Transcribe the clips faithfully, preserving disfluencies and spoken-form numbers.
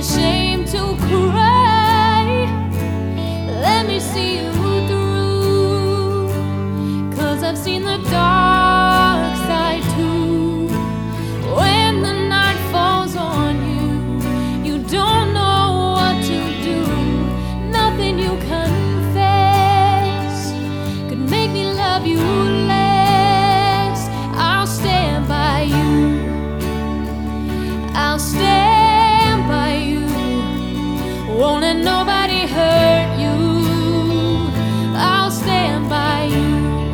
ashamed to cry. Let me see you through, 'cause I've seen the dark side too. When the night falls on you, you don't know what to do. Nothing you confess could make me love you less. I'll stand by you, I'll stand by you. Won't let nobody hurt you. I'll stand by you.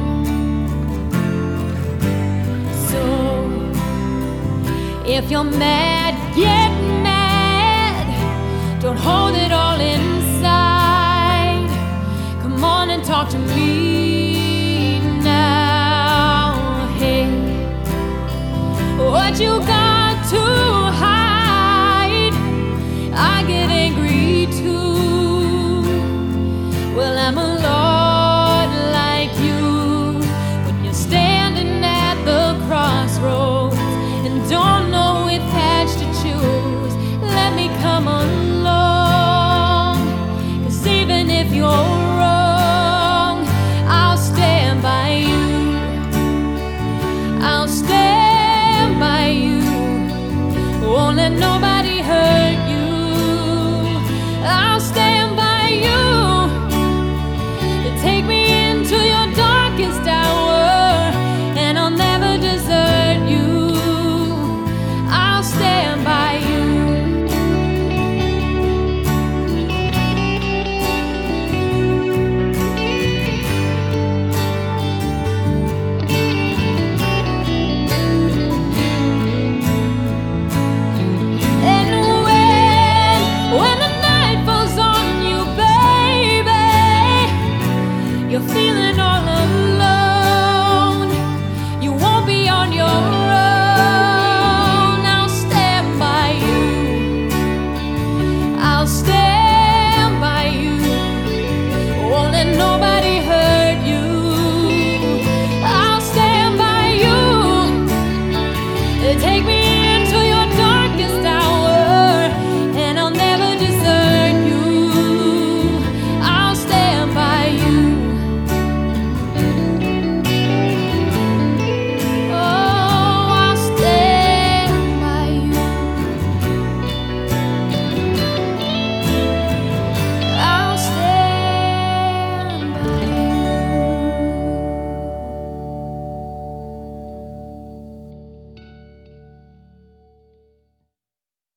So if you're mad, get mad. Don't hold it all inside. Come on and talk to me now. Hey, what you got to hide? I get angry too. Well, I'm a lot like you when you're standing at the crossroads and don't know which path to choose. Let me come along, 'cause even if you're wrong, I'll stand by you. I'll stand by you. Won't let nobody hurt